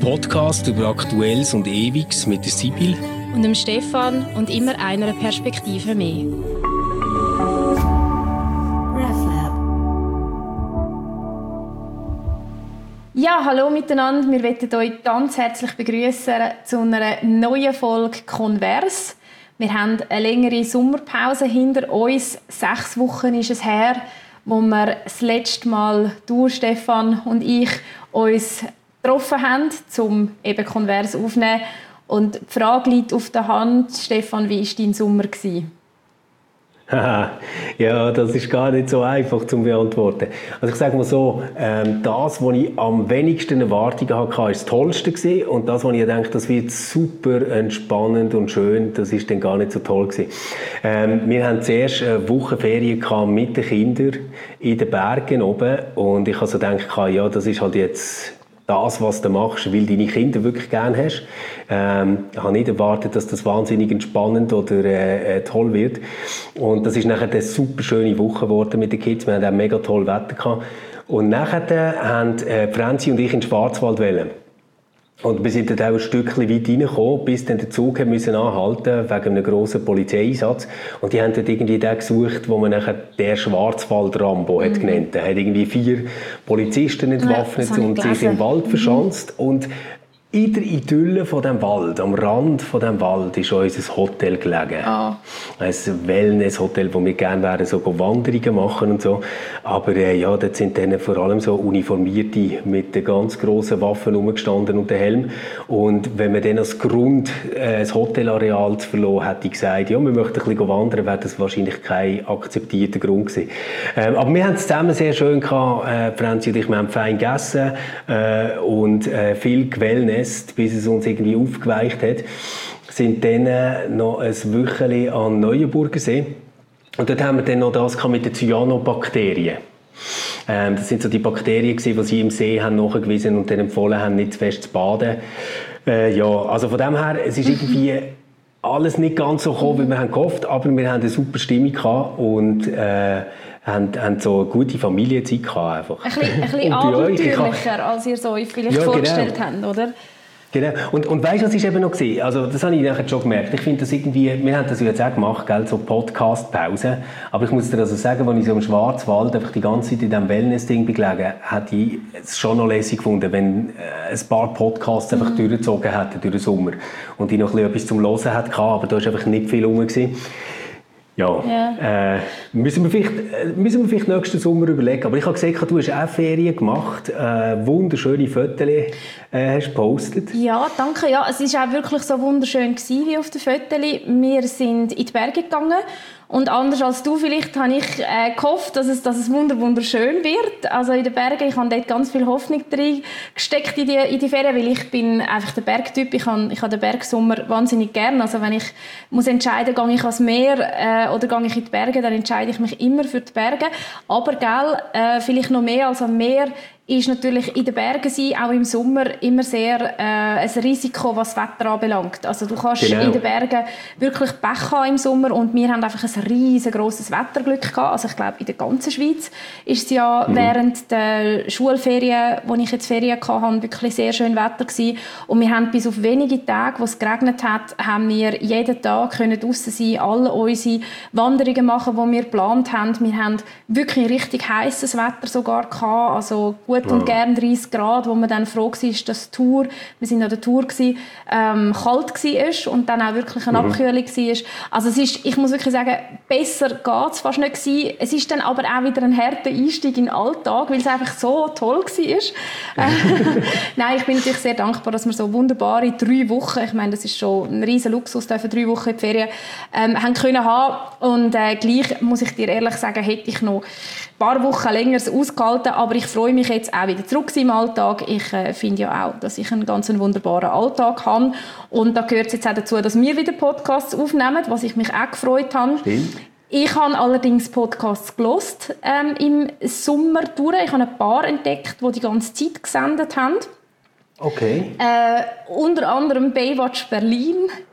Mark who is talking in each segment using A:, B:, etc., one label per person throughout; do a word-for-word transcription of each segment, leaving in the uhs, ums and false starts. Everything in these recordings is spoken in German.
A: Podcast über Aktuelles und Ewiges mit der Sibyl
B: und dem Stefan und immer einer Perspektive mehr. Ja, hallo miteinander. Wir möchten euch ganz herzlich begrüßen zu einer neuen Folge Converse. Wir haben eine längere Sommerpause hinter uns. Sechs Wochen ist es her, wo wir das letzte Mal, du, Stefan und ich, uns getroffen haben, um eben Converse aufzunehmen. Und die Frage liegt auf der Hand. Stefan, wie war dein Sommer?
C: Ja, das ist gar nicht so einfach zu beantworten. Also ich sage mal so, ähm, das, was ich am wenigsten Erwartungen hatte, war das Tollste gewesen. Und das, was ich denke, das wird super entspannend und schön, das ist dann gar nicht so toll gewesen. Ähm, wir hatten zuerst eine Woche Ferien mit den Kindern in den Bergen oben. Und ich habe so gedacht, ja, das ist halt jetzt das, was du machst, weil du deine Kinder wirklich gerne hast. Ähm, ich habe nicht erwartet, dass das wahnsinnig entspannend oder äh, toll wird. Und das ist nachher eine super schöne Woche geworden mit den Kids. Wir hatten auch mega toll Wetter gehabt. Und nachher haben äh, Franzi und ich in den Schwarzwald wollen. Und wir sind dann auch ein Stückchen weit reingekommen, bis dann der Zug müssen anhalten wegen einem grossen Polizeieinsatz. Und die haben dort irgendwie den gesucht, wo man nachher der Schwarzwald-Rambo hat mhm. genannt. Er hat irgendwie vier Polizisten entwaffnet ja, und sich im Wald verschanzt. Mhm. Und in der Idylle von dem Wald, am Rand von dem Wald, ist unser Hotel gelegen. Oh. Ein Wellness-Hotel, wo wir gerne wären, so Wanderungen machen und so. Aber äh, ja, dort sind dann vor allem so Uniformierte mit den ganz grossen Waffen rumgestanden und dem Helm. Und wenn man dann als Grund äh, das Hotelareal zu verlassen, hätte ich gesagt, ja, wir möchten ein bisschen wandern, wäre das wahrscheinlich kein akzeptierter Grund gewesen. Ähm, aber wir haben es zusammen sehr schön gehabt, äh, Franzi und ich, wir haben fein gegessen äh, und äh, viel gewellness, bis es uns irgendwie aufgeweicht hat, sind dann noch ein Wöchchen an Neuenburgersee. Und dort haben wir dann noch das mit den Cyanobakterien. Ähm, das sind so die Bakterien, die sie im See haben nachgewiesen und dann empfohlen haben, nicht zu fest zu baden. Äh, ja, also von dem her, es ist irgendwie alles nicht ganz so gekommen, wie wir haben gehofft, aber wir haben eine super Stimmung gehabt und äh, haben, haben so eine gute Familienzeit gehabt einfach.
B: Ein bisschen, ein bisschen abenteuerlicher, als ihr so euch vielleicht ja, vorgestellt genau. habt, oder?
C: Genau. Und, und weißt du, was ich eben noch gesehen? Also, das habe ich nachher schon gemerkt. Ich finde das irgendwie, wir haben das jetzt auch gemacht, gell, so Podcast-Pause. Aber ich muss dir also sagen, als ich so im Schwarzwald einfach die ganze Zeit in diesem Wellness-Ding begelegen, hätte ich es schon noch lässig gefunden, wenn äh, ein paar Podcasts einfach mhm. durchgezogen hätten durch den Sommer. Und ich noch ein bisschen etwas zum Hören hatte, aber da war einfach nicht viel rum gewesen. Ja, yeah. äh, müssen, wir vielleicht, müssen wir vielleicht nächsten Sommer überlegen. Aber ich habe gesehen, du hast auch Ferien gemacht, äh, wunderschöne Fotos äh, hast gepostet.
B: Ja, danke. Ja, es war auch wirklich so wunderschön gewesen, wie auf den Fotos. Wir sind in die Berge gegangen. Und anders als du vielleicht habe ich äh, gehofft, dass es, dass es wunderschön wird. Also in den Bergen, ich habe dort ganz viel Hoffnung drin gesteckt in die, in die Ferien, weil ich bin einfach der Bergtyp. Ich habe, ich habe den Bergsommer wahnsinnig gern. Also wenn ich muss entscheiden, gehe ich ans Meer äh, oder gehe ich in die Berge, dann entscheide ich mich immer für die Berge. Aber gell, äh, vielleicht noch mehr als am Meer ist natürlich in den Bergen sein, auch im Sommer, immer sehr äh, ein Risiko, was das Wetter anbelangt. Also du kannst genau. in den Bergen wirklich Pech haben im Sommer und wir haben einfach ein riesengroßes Wetterglück gehabt. Also ich glaube, in der ganzen Schweiz ist es ja mhm. während der Schulferien, wo ich jetzt Ferien hatte, wirklich sehr schön Wetter gewesen. Und wir haben bis auf wenige Tage, wo es geregnet hat, haben wir jeden Tag können draussen sein, alle unsere Wanderungen machen, die wir geplant haben. Wir haben wirklich richtig heißes Wetter sogar gehabt, also gut und gern dreißig Grad, wo man dann froh war, dass die Tour, wir sind an der Tour gewesen, ähm, kalt war und dann auch wirklich eine Abkühlung war. Also es ist, ich muss wirklich sagen, besser geht es fast nicht gewesen. Es ist dann aber auch wieder ein harter Einstieg in den Alltag, weil es einfach so toll war. Nein, ich bin natürlich sehr dankbar, dass wir so wunderbare drei Wochen, ich meine, das ist schon ein riesen Luxus, dürfen drei Wochen in die Ferien ähm, haben können haben. Und äh, gleich muss ich dir ehrlich sagen, hätte ich noch ein paar Wochen länger ausgehalten, aber ich freue mich jetzt auch wieder zurück im Alltag. Ich äh, finde ja auch, dass ich einen ganz wunderbaren Alltag habe und da gehört es jetzt auch dazu, dass wir wieder Podcasts aufnehmen, was ich mich auch gefreut habe. Stimmt. Ich habe allerdings Podcasts gehört, ähm, im Sommer durch. Ich habe ein paar entdeckt, die die ganze Zeit gesendet haben.
C: Okay.
B: Äh, unter anderem Baywatch Berlin.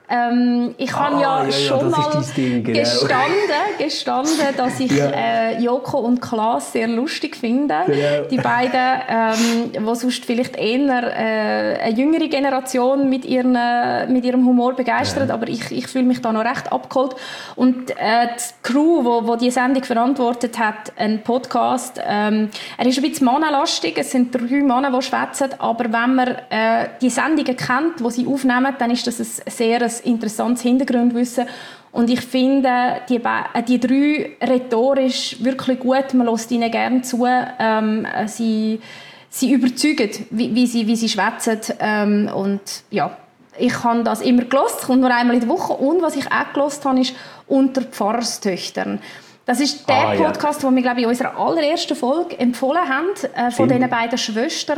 B: Ähm, ich habe
C: ah,
B: ja,
C: ja
B: schon
C: ja,
B: mal
C: Ding, genau.
B: gestanden, gestanden, dass ich
C: ja.
B: äh, Joko und Klaas sehr lustig finde.
C: Genau.
B: Die beiden, ähm, die sonst vielleicht eher äh, eine jüngere Generation mit, ihren, mit ihrem Humor begeistert, ja. aber ich, ich fühle mich da noch recht abgeholt. Und äh, die Crew, die wo, wo die Sendung verantwortet hat, einen Podcast, ähm, er ist ein bisschen mannenlastig, es sind drei Männer, die schwätzen, aber wenn man äh, die Sendungen kennt, die sie aufnehmen, dann ist das ein sehr ein interessantes Hintergrundwissen. Und ich finde, die, die drei rhetorisch wirklich gut, man hört ihnen gerne zu. Ähm, sie, sie überzeugen, wie, wie sie, wie sie schwätzen. Ähm, und ja, ich habe das immer gehört, es kommt nur einmal in der Woche. Und was ich auch gehört habe, ist «Unter Pfarrerstöchtern». Das ist der ah, Podcast, ja. den wir, glaube ich, in unserer allerersten Folge empfohlen haben, äh, von diesen beiden Schwestern.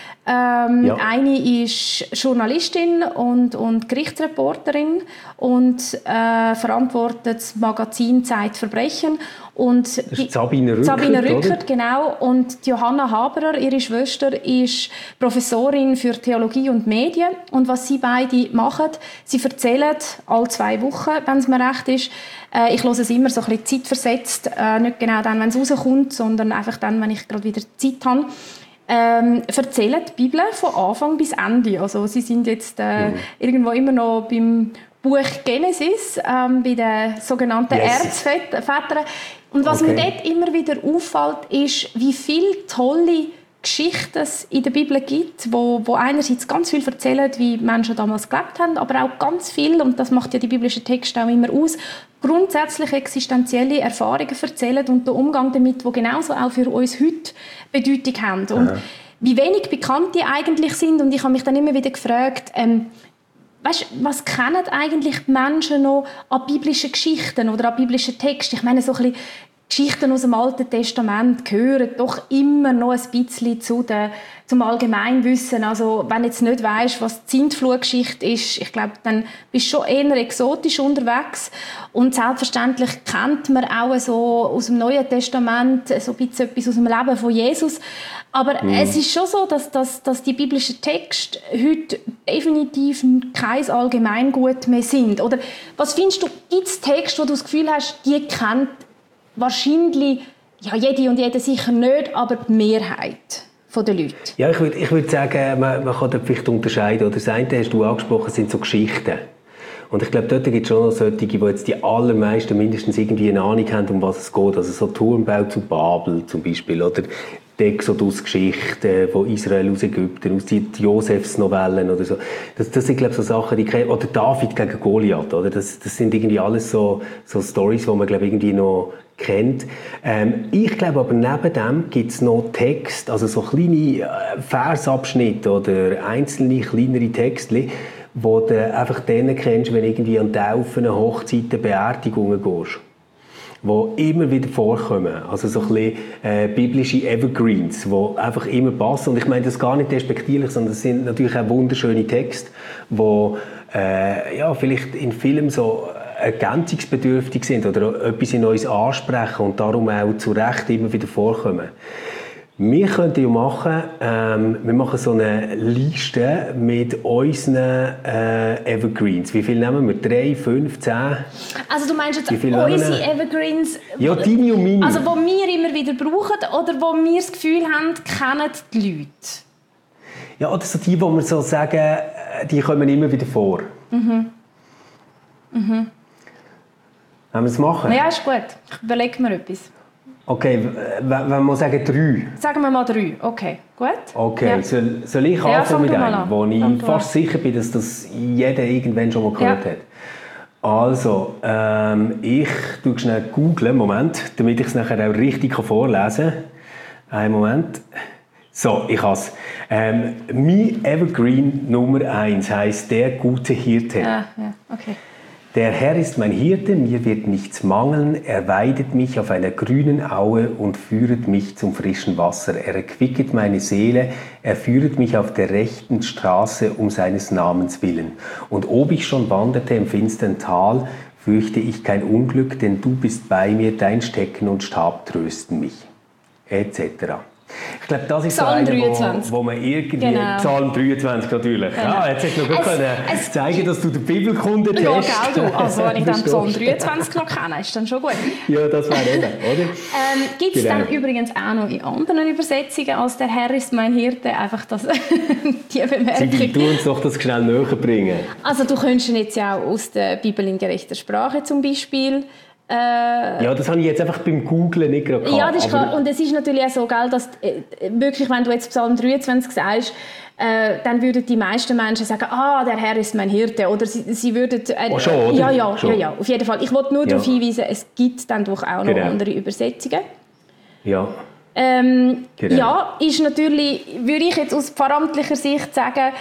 B: Ähm, ja. Eine ist Journalistin und, und Gerichtsreporterin und äh, verantwortet das Magazin «Zeitverbrechen». Und
C: das ist Sabine Rückert,
B: Sabine Rückert, genau. Und Johanna Haberer, ihre Schwester, ist Professorin für Theologie und Medien. Und was sie beide machen, sie erzählen alle zwei Wochen, wenn es mir recht ist. Äh, ich höre es immer so ein bisschen zeitversetzt, äh, nicht genau dann, wenn es rauskommt, sondern einfach dann, wenn ich gerade wieder Zeit habe. Ähm, erzählen die Bibel von Anfang bis Ende. Also sie sind jetzt äh, mhm. irgendwo immer noch beim Buch Genesis, ähm, bei den sogenannten yes. Erzvätern. Und was okay. mir dort immer wieder auffällt, ist, wie viele tolle Geschichten es in der Bibel gibt, wo, wo einerseits ganz viel erzählen, wie Menschen damals gelebt haben, aber auch ganz viel, und das macht ja die biblischen Texte auch immer aus, grundsätzlich existenzielle Erfahrungen erzählen und den Umgang damit, die genauso auch für uns heute Bedeutung haben. Und Aha. wie wenig bekannt die eigentlich sind. Und ich habe mich dann immer wieder gefragt, ähm, weißt, was kennen eigentlich die Menschen noch an biblischen Geschichten oder an biblischen Texten? Ich meine, so ein bisschen Geschichten aus dem Alten Testament gehören doch immer noch ein bisschen zu der, zum Allgemeinwissen. Also, wenn du jetzt nicht weisst, was die Sintflutgeschichte ist, ich glaube, dann bist du schon eher exotisch unterwegs. Und selbstverständlich kennt man auch so aus dem Neuen Testament so ein bisschen etwas aus dem Leben von Jesus. Aber mhm. es ist schon so, dass, dass, dass die biblischen Texte heute definitiv kein Allgemeingut mehr sind. Oder was findest du, gibt es Texte, wo du das Gefühl hast, die kennt wahrscheinlich, ja, jede und jede sicher nicht, aber die Mehrheit der Leute?
C: Ja, ich würde ich würd sagen, man, man kann da vielleicht unterscheiden. Oder das eine, hast du angesprochen, sind so Geschichten. Und ich glaube, dort gibt es schon noch solche, die jetzt die allermeisten mindestens irgendwie eine Ahnung haben, um was es geht. Also so Turmbau zu Babel zum Beispiel, oder die Exodus-Geschichte von Israel aus Ägypten, aus den Josefs-Novellen oder so. Das, das sind, glaube ich, so Sachen, die kennen. Oder David gegen Goliath, oder? Das, das sind irgendwie alles so, so Storys, die man, glaube ich, irgendwie noch kennt. Ähm, ich glaube aber, neben dem gibt es noch Text, also so kleine Versabschnitte oder einzelne kleinere Texte, wo du einfach denen kennst, wenn du irgendwie an Taufen, Hochzeiten, Beerdigungen gehst. Die immer wieder vorkommen. Also so ein bisschen äh, biblische Evergreens, die einfach immer passen. Und ich meine das gar nicht despektierlich, sondern es sind natürlich auch wunderschöne Texte, die äh, ja, vielleicht in Filmen so ergänzungsbedürftig sind oder etwas in uns ansprechen und darum auch zu Recht immer wieder vorkommen. Wir könnten ja machen, ähm, wir machen so eine Liste mit unseren äh, Evergreens. Wie viel nehmen wir? Drei, fünf, zehn?
B: Also du meinst jetzt unsere Evergreens?
C: Ja, deine und meine.
B: Also die wir immer wieder brauchen oder wo wir das Gefühl haben, kennen die Leute?
C: Ja, oder so die, wo wir so sagen, die kommen immer wieder vor. Mhm. Mhm. Wollen wir es machen?
B: Ja, ist gut. Ich überlege mir etwas.
C: Okay, wenn wir sagen drei. Sagen
B: wir mal drei, okay, gut.
C: Okay, ja. soll, soll ich
B: ja,
C: anfangen mit einem, wo ich
B: fang
C: fast sicher bin, dass das jeder irgendwann schon mal gehört ja. hat. Also, ähm, ich tue schnell googlen, Moment, damit ich es nachher auch richtig vorlesen kann. Einen Moment. So, ich habe es. Ähm, mein Evergreen Nummer eins heisst «Der gute Hirte».
B: Ja, ja, okay.
C: Der Herr ist mein Hirte, mir wird nichts mangeln, er weidet mich auf einer grünen Aue und führet mich zum frischen Wasser. Er erquicket meine Seele, er führet mich auf der rechten Straße um seines Namens willen. Und ob ich schon wanderte im finstern Tal, fürchte ich kein Unglück, denn du bist bei mir, dein Stecken und Stab trösten mich. Etc. Ich glaube, das ist
B: Psalm
C: so einer,
B: dreiundzwanzig.
C: Wo, wo man irgendwie...
B: Genau.
C: Psalm dreiundzwanzig natürlich.
B: Genau.
C: Ja, jetzt hättest du noch gut
B: Es-
C: können
B: es-
C: zeigen, dass du den Bibelkunde
B: Ja,
C: hast.
B: gell, du. Also, wenn ich dann Psalm dreiundzwanzig noch kenne, ist dann schon gut.
C: Ja, das wäre eben, oder?
B: Ähm, Gibt es
C: Genau.
B: dann übrigens auch noch in anderen Übersetzungen als «Der Herr ist mein Hirte» einfach das, die
C: Sibyl,
B: Bemerkung?
C: du uns doch das schnell näher bringen.
B: Also du könntest ihn jetzt ja auch aus der Bibel in gerechter Sprache zum Beispiel. Äh,
C: Ja, das habe ich jetzt einfach beim Googlen nicht gerade gehabt.
B: ja, das ist
C: aber-
B: klar. Und es ist natürlich auch so, gell, dass äh, wirklich, wenn du jetzt Psalm dreiundzwanzig sagst, äh, dann würden die meisten Menschen sagen, ah, der Herr ist mein Hirte. Oder sie, sie würden... Äh,
C: Oh, schon, oder?
B: Ja, ja,
C: Schon.
B: ja, ja, auf jeden Fall. Ich wollte nur
C: Ja.
B: darauf hinweisen, es gibt dann doch auch noch
C: Genau.
B: andere Übersetzungen.
C: Ja,
B: Ähm,
C: Genau.
B: Ja, ist natürlich, würde ich jetzt aus pfarramtlicher Sicht sagen,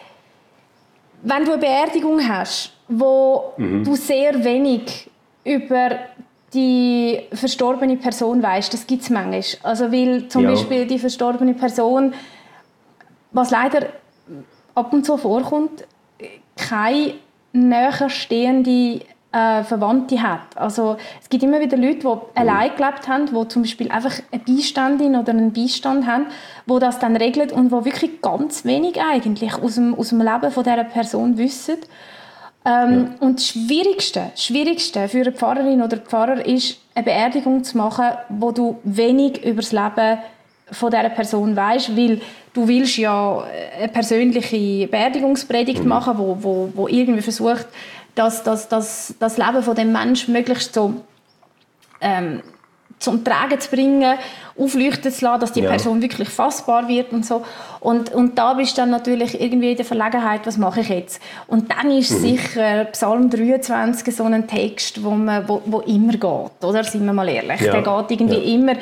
B: wenn du eine Beerdigung hast, wo
C: Mhm.
B: du sehr wenig über die verstorbene Person weißt, das gibt es manchmal. Also weil zum
C: Ja.
B: Beispiel die verstorbene Person, was leider ab und zu vorkommt, keine näher stehende äh, Verwandte hat. Also es gibt immer wieder Leute, die allein gelebt haben, die zum Beispiel einfach eine Beiständin oder einen Beistand haben, wo das dann regelt und wo wirklich ganz wenig eigentlich aus dem, aus dem Leben von dieser Person wissen. Ähm, ja. Und das Schwierigste, Schwierigste für eine Pfarrerin oder Pfarrer ist, eine Beerdigung zu machen, wo du wenig über das Leben von dieser Person weisst, weil du willst ja eine persönliche Beerdigungspredigt mhm. machen, wo, wo, wo irgendwie versucht, dass, dass, dass das Leben von dem Menschen möglichst so ähm, zum Tragen zu bringen, aufleuchten zu lassen, dass die ja. Person wirklich fassbar wird und so. Und, und da bist du dann natürlich irgendwie in der Verlegenheit, was mache ich jetzt? Und dann ist mhm. sicher Psalm dreiundzwanzig so ein Text, wo, man, wo, wo immer geht, oder? Seien wir mal ehrlich. Ja. Der geht irgendwie ja. immer...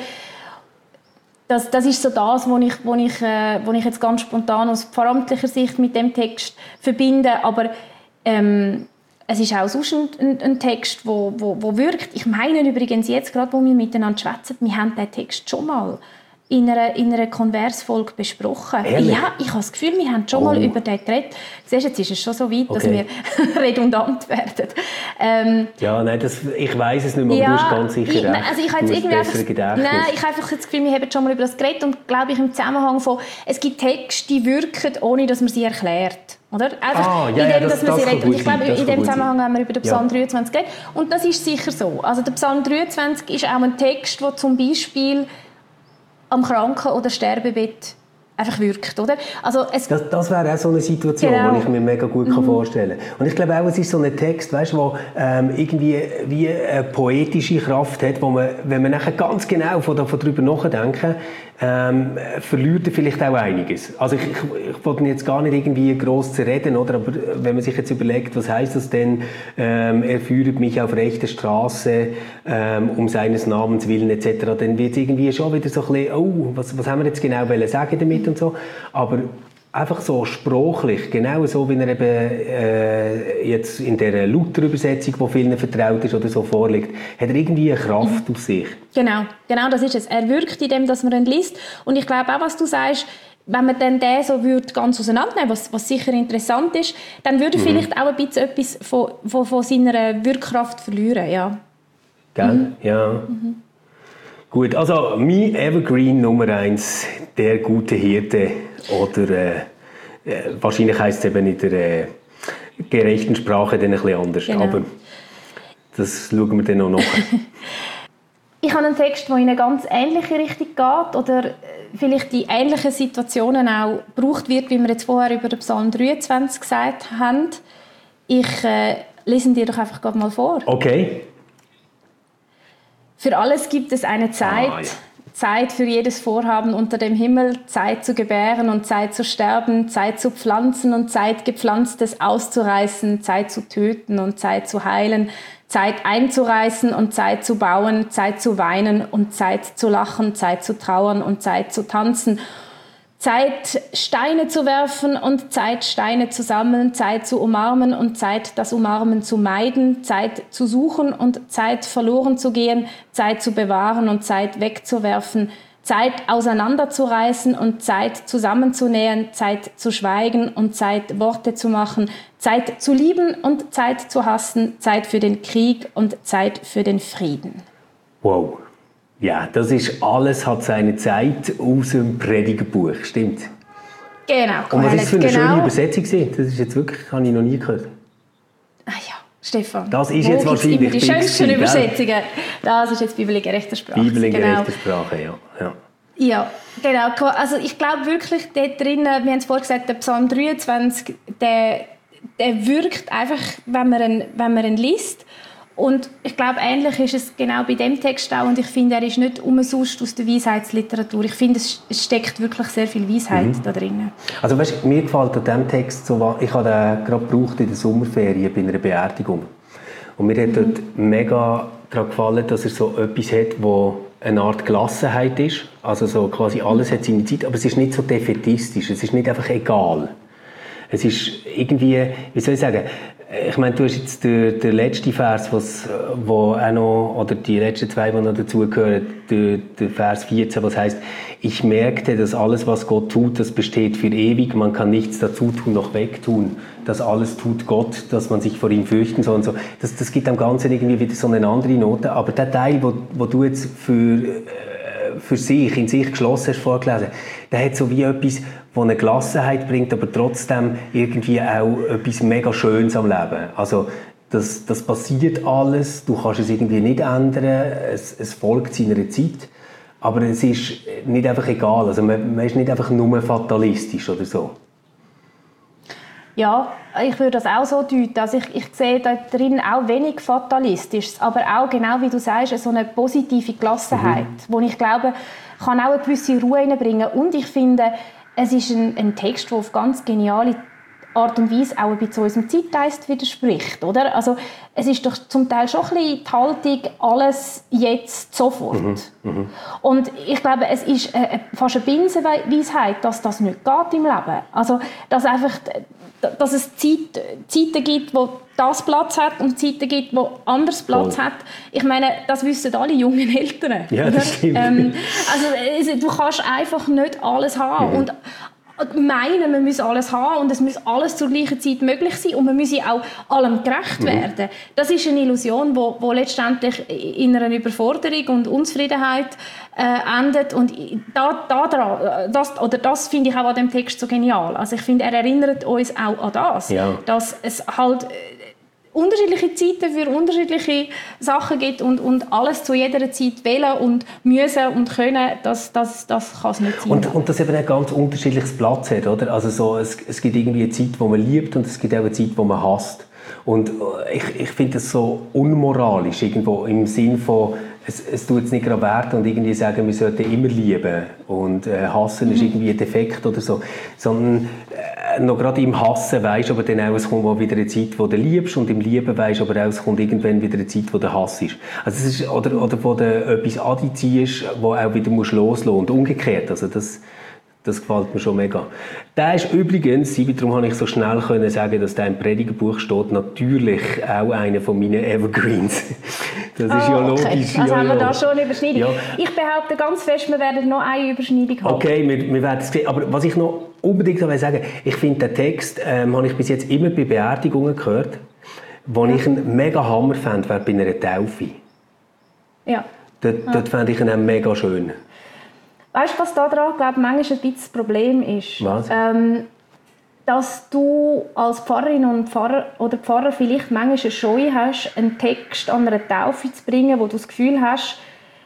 B: Das, das ist so das, was ich, was ich, äh, was ich jetzt ganz spontan aus pfarramtlicher Sicht mit dem Text verbinde. Aber ähm, es ist auch sonst ein, ein, ein Text, der wo, wo, wo wirkt. Ich meine übrigens jetzt, gerade wo wir miteinander schwätzen, wir haben diesen Text schon mal in einer, in einer Konversfolge besprochen.
C: Ehrlich?
B: Ja, ich habe das Gefühl, wir haben schon oh. mal über den geredet. Siehst, jetzt ist es schon so weit, okay. dass wir redundant werden. Ähm,
C: ja, nein, das, ich weiss es nicht mehr, aber
B: ja,
C: du hast ganz sicher
B: ich,
C: recht.
B: Also ich habe jetzt irgendwie einfach, nein, ich habe einfach das Gefühl, wir haben schon mal über das geredet und glaube ich im Zusammenhang von, es gibt Texte, die wirken, ohne dass man sie erklärt. Oder? Einfach
C: ah, ja,
B: in dem,
C: ja, das,
B: dass man
C: das
B: sie redet. Und ich glaube, in dem Zusammenhang
C: sein.
B: haben wir über den Psalm
C: ja.
B: dreiundzwanzig geredet. Und das ist sicher so. Also der Psalm dreiundzwanzig ist auch ein Text, der zum Beispiel am Kranken- oder Sterbebett einfach wirkt, oder? Also es
C: das, das wäre auch so eine Situation,
B: genau.
C: die ich mir mega gut mhm. vorstellen kann. Und ich glaube auch, es ist so ein Text, weißt, der ähm, irgendwie wie eine poetische Kraft hat, wo man, wenn man nachher ganz genau von, von darüber nachdenken, ähm, verliert er vielleicht auch einiges. Also ich, ich, ich wollte jetzt gar nicht irgendwie gross zerreden, oder? Aber wenn man sich jetzt überlegt, was heisst das denn, ähm, er führt mich auf rechte Straße, ähm, um seines Namens willen et cetera, dann wird es irgendwie schon wieder so ein bisschen, oh, was, was haben wir jetzt genau wollen sagen damit und so. Aber einfach so sprachlich, genau so, wie er eben äh, jetzt in der Luther-Übersetzung, die vielen vertraut ist oder so vorliegt, hat er irgendwie eine Kraft mhm. aus sich.
B: Genau, genau das ist es. Er wirkt in dem, dass man ihn liest. Und ich glaube auch, was du sagst, wenn man dann den so würde ganz auseinandernehmen, was, was sicher interessant ist, dann würde mhm. vielleicht auch ein bisschen etwas von, von, von seiner Wirkkraft verlieren, ja.
C: Gell?
B: Mhm.
C: Ja. Mhm. Gut, also mein Evergreen Nummer eins, der gute Hirte, oder äh, äh, wahrscheinlich heisst es eben in der äh, gerechten Sprache dann ein bisschen anders, genau. Aber das schauen wir dann noch nach.
B: Ich habe einen Text, der in eine ganz ähnliche Richtung geht oder vielleicht in ähnlichen Situationen auch gebraucht wird, wie wir jetzt vorher über den Psalm dreiundzwanzig gesagt haben. Ich äh, lese ihn dir doch einfach gerade mal vor.
C: Okay.
B: Für alles gibt es eine Zeit, ah, ja. Zeit für jedes Vorhaben unter dem Himmel, Zeit zu gebären und Zeit zu sterben, Zeit zu pflanzen und Zeit Gepflanztes auszureißen, Zeit zu töten und Zeit zu heilen, Zeit einzureißen und Zeit zu bauen, Zeit zu weinen und Zeit zu lachen, Zeit zu trauern und Zeit zu tanzen, Zeit, Steine zu werfen und Zeit, Steine zu sammeln, Zeit zu umarmen und Zeit, das Umarmen zu meiden, Zeit zu suchen und Zeit, verloren zu gehen, Zeit zu bewahren und Zeit wegzuwerfen, Zeit auseinanderzureißen und Zeit zusammenzunähen, Zeit zu schweigen und Zeit Worte zu machen, Zeit zu lieben und Zeit zu hassen, Zeit für den Krieg und Zeit für den Frieden.
C: Wow. Ja, das ist «Alles hat seine Zeit» aus dem Predigerbuch, stimmt?
B: Genau.
C: Und was ist das für eine
B: genau.
C: schöne Übersetzung? Das ist jetzt wirklich, habe ich noch nie gehört.
B: Ah ja, Stefan.
C: Das ist
B: Wo
C: jetzt wahrscheinlich
B: immer die schönsten
C: Bibel,
B: Übersetzungen. Das ist jetzt Bibel in gerechter Sprache.
C: Bibel in
B: genau.
C: gerechter Sprache, ja. ja.
B: Ja, genau. Also ich glaube wirklich, dort drin, wir haben es vorhin gesagt, der Psalm dreiundzwanzig, der, der wirkt einfach, wenn man ihn, wenn man ihn liest. Und ich glaube, ähnlich ist es genau bei dem Text auch. Und ich finde, er ist nicht umsonst aus der Weisheitsliteratur. Ich finde, es steckt wirklich sehr viel Weisheit mhm. da drin.
C: Also weißt, mir gefällt an diesem Text so, ich habe den gerade gebraucht in der Sommerferien bei einer Beerdigung. Und mir hat mhm. dort mega gerade gefallen, dass er so etwas hat, wo eine Art Gelassenheit ist. Also so quasi alles hat seine Zeit, aber es ist nicht so defätistisch. Es ist nicht einfach egal. Es ist irgendwie, wie soll ich sagen, ich meine, du hast jetzt den, den letzten Vers, was, wo auch noch, oder die letzten zwei, die noch dazugehören, der, der Vers vierzehn, was heißt, ich merkte, dass alles, was Gott tut, das besteht für ewig, man kann nichts dazu tun, noch wegtun. Das alles tut Gott, dass man sich vor ihm fürchten soll und so. Das, das gibt am Ganzen irgendwie wieder so eine andere Note. Aber der Teil, wo, wo du jetzt für, für sich, in sich geschlossen hast, vorgelesen, der hat so wie etwas, wo eine Gelassenheit bringt, aber trotzdem irgendwie auch etwas mega Schönes am Leben. Also, das, das passiert alles, du kannst es irgendwie nicht ändern, es, es folgt seiner Zeit, aber es ist nicht einfach egal, also man, man ist nicht einfach nur fatalistisch oder so.
B: Ja, ich würde das auch so deuten. Also ich, ich sehe da drin auch wenig Fatalistisches, aber auch, genau wie du sagst, so eine positive Gelassenheit, mhm. wo ich glaube, kann auch eine gewisse Ruhe reinbringen. Und ich finde, es ist ein, ein Text, der auf ganz geniale Art und Weise auch ein bisschen unserem Zeitgeist widerspricht, oder? Also es ist doch zum Teil schon ein bisschen die Haltung, alles jetzt, sofort. Mhm, mh. Und ich glaube, es ist äh, fast eine Binsenweisheit, dass das nicht geht im Leben. Also, dass, einfach, dass es Zeit, Zeiten gibt, wo das Platz hat und Zeiten gibt, wo anders Platz Voll. Hat. Ich meine, das wissen alle jungen Eltern.
C: Ja, das stimmt.
B: Ähm, also, du kannst einfach nicht alles haben. Mhm. Und meinen, man muss alles haben und es muss alles zur gleichen Zeit möglich sein und man muss auch allem gerecht mhm. werden. Das ist eine Illusion, wo, wo letztendlich in einer Überforderung und Unzufriedenheit äh, endet. Und da, da, das, oder das finde ich auch an dem Text so genial. Also ich finde, er erinnert uns auch an das, ja. dass es halt unterschiedliche Zeiten für unterschiedliche Sachen gibt und, und alles zu jeder Zeit wählen und müssen und können, das, das, das kann es nicht sein.
C: Und, und das eben ein ganz unterschiedliches Platz hat, oder? Also so, es, es gibt irgendwie eine Zeit, wo man liebt und es gibt auch eine Zeit, wo man hasst. Und ich, ich finde das so unmoralisch irgendwo im Sinn von, es, es tut es nicht gerade wert und irgendwie sagen, wir sollten immer lieben und äh, hassen mhm. ist irgendwie ein Defekt oder so, sondern äh, noch gerade im Hassen weisst aber dann auch, es kommt mal wieder eine Zeit, wo du liebst und im Lieben weisst aber auch, es kommt irgendwann wieder eine Zeit, wo du hassest. Also es ist, oder, oder wo du etwas anziehst, wo auch wieder musst loslassen und umgekehrt, also das Das gefällt mir schon mega. Der ist übrigens, darum habe ich so schnell können sagen, dass der im Predigerbuch steht, natürlich auch einer von meinen Evergreens. Das ist oh, ja logisch. Okay.
B: Also
C: ja,
B: haben wir
C: ja.
B: da schon eine Überschneidung. Ja. Ich behaupte ganz fest, wir werden noch eine Überschneidung haben.
C: Okay, wir, wir werden es sehen. Aber was ich noch unbedingt sagen will, ich finde, den Text ähm, habe ich bis jetzt immer bei Beerdigungen gehört, wo ja. ich einen mega Hammer fand, wäre bei einer Taufe.
B: Ja.
C: Dort,
B: ja.
C: dort fände ich ihn auch mega schön.
B: Weißt du, was da dran, glaube ich, manchmal ein bisschen das Problem ist?
C: Was?
B: Ähm, dass du als Pfarrerin und Pfarrer oder Pfarrer vielleicht manchmal eine Scheu hast, einen Text an einer Taufe zu bringen, wo du das Gefühl hast,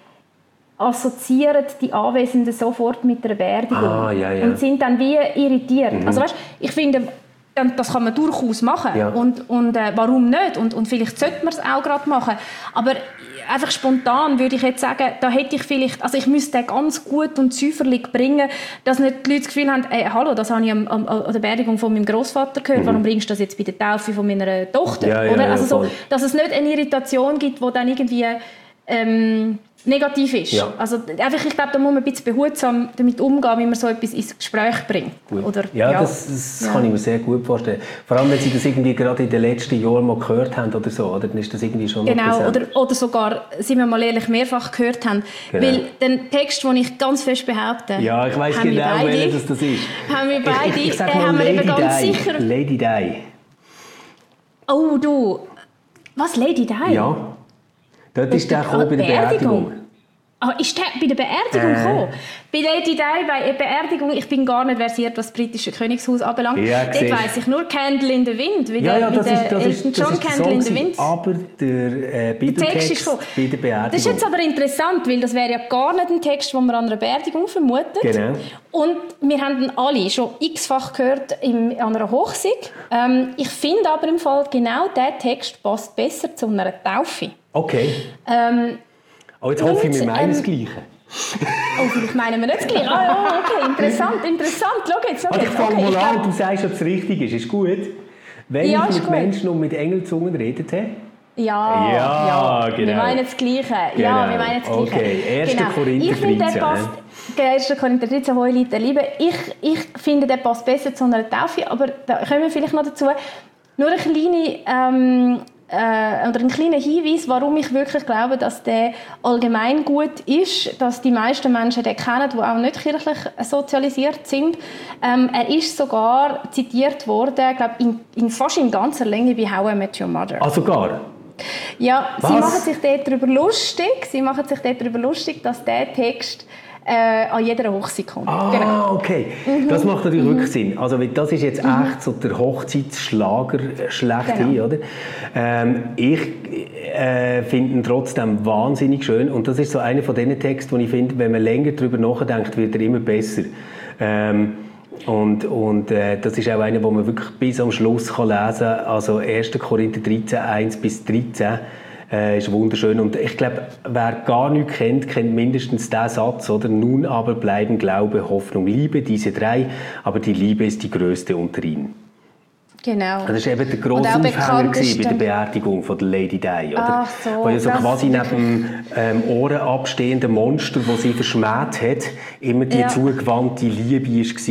B: assoziieren die Anwesenden sofort mit einer Beerdigung
C: ah, ja, ja.
B: und sind dann wie irritiert. Mhm. Also weißt, ich finde, das kann man durchaus machen
C: ja.
B: und, und äh, warum nicht? Und, und vielleicht sollte man es auch gerade machen. Aber einfach spontan würde ich jetzt sagen, da hätte ich vielleicht, also ich müsste den ganz gut und säuferlich bringen, dass nicht die Leute das Gefühl haben, ey, hallo, das habe ich an, an, an der Beerdigung von meinem Großvater gehört, mhm. warum bringst du das jetzt bei der Taufe von meiner Tochter?
C: Ja, ja,
B: Oder?
C: Ja,
B: also so,
C: voll.
B: dass es nicht eine Irritation gibt, die dann irgendwie ähm, negativ ist.
C: Ja.
B: Also einfach, ich glaube, da muss man ein bisschen behutsam damit umgehen, wie man so etwas ins Gespräch bringt. Oder,
C: ja,
B: ja,
C: das, das
B: ja.
C: kann ich mir sehr gut vorstellen. Vor allem, wenn Sie das irgendwie gerade in den letzten Jahren mal gehört haben oder so, oder? Dann ist das irgendwie schon
B: genau, oder, oder sogar, sind wir mal ehrlich, mehrfach gehört haben. Genau. Weil den Text, den ich ganz fest behaupte,
C: ja, ich weiss genau, welches das ist.
B: Haben wir beide,
C: ich, ich, ich sag
B: den
C: mal
B: haben wir
C: Lady
B: eben ganz
C: Di.
B: sicher...
C: Lady Di.
B: Oh, du. Was, Lady Di?
C: Ja. Dort ist der gekommen bei der Beerdigung.
B: Ah, ist der bei der Beerdigung
C: äh.
B: gekommen? Bei Lady Di, bei der Beerdigung, ich bin gar nicht versiert, was das britische Königshaus anbelangt.
C: Ja,
B: dort weiss ich nur «Candle in the Wind», wie
C: ja,
B: der,
C: ja, das
B: wie der
C: ist, das
B: Elton
C: ist,
B: John
C: das ist
B: «Candle in the Wind».
C: Aber der äh, Bibeltext
B: ist
C: bei der Beerdigung.
B: Das ist jetzt aber interessant, weil das wäre ja gar nicht ein Text, den man an einer Beerdigung vermutet.
C: Genau.
B: Und wir haben ihn alle schon x-fach gehört im, an einer Hochzeit. Ähm, ich finde aber im Fall, genau dieser Text passt besser zu einer Taufe.
C: Okay.
B: Ähm,
C: oh, jetzt hoffe ich, wir meinen
B: ähm,
C: das Gleiche.
B: Oh, vielleicht meinen wir nicht das Gleiche. Ah, ja, okay, interessant, interessant. Schau jetzt, schau
C: Also
B: jetzt.
C: ich fange
B: Okay,
C: mal
B: ich
C: an
B: glaub...
C: und du sagst, ob es richtig ist. Ist gut? Wenn
B: Ja,
C: ich
B: ist
C: mit
B: gut.
C: Menschen und mit Engelzungen redete?
B: Ja,
C: Ja,
B: ja,
C: genau.
B: wir meinen das Gleiche.
C: Genau.
B: Ja, wir meinen das Gleiche.
C: Okay, erster
B: genau.
C: Korinther
B: Ich finde, der
C: dreizehn,
B: passt, erster Korinther dreizehn, Hohelied der Liebe. Ich, ich finde, der passt besser zu einer Taufe, aber da kommen wir vielleicht noch dazu. Nur eine kleine... Ähm, Äh, oder ein kleiner Hinweis, warum ich wirklich glaube, dass der allgemein gut ist, dass die meisten Menschen den kennen, die auch nicht kirchlich sozialisiert sind. Ähm, er ist sogar zitiert worden, glaube in, in fast in ganzer Länge bei «How I Met Your Mother».
C: Ah, sogar?
B: Ja,
C: Was?
B: sie machen sich dort darüber lustig, sie machen sich dort darüber lustig, dass der Text äh, an jeder Hochzeit kommt.
C: Ah,
B: genau.
C: okay. Das macht natürlich mhm. wirklich Sinn. Also, das ist jetzt mhm. echt so der Hochzeitsschlager schlechthin,
B: Genau.
C: oder? Ähm, ich äh, finde ihn trotzdem wahnsinnig schön. Und das ist so einer von diesen Texten, wo ich finde, wenn man länger darüber nachdenkt, wird er immer besser. Ähm, und und äh, das ist auch einer, den man wirklich bis am Schluss kann lesen kann. Also erster Korinther dreizehn, eins bis dreizehn. Äh, ist wunderschön. Und ich glaube, wer gar nichts kennt, kennt mindestens diesen Satz, oder? Nun aber bleiben Glaube, Hoffnung, Liebe, diese drei, aber die Liebe ist die größte unter ihnen.
B: Genau.
C: Das war eben der grosse Aufhänger bei der Beerdigung von der Lady Di, oder?
B: Ach so,
C: wo ja so
B: das
C: quasi neben dem ähm, Ohren abstehenden Monster, das sie verschmäht hat, immer die
B: Ja.
C: zugewandte Liebe war,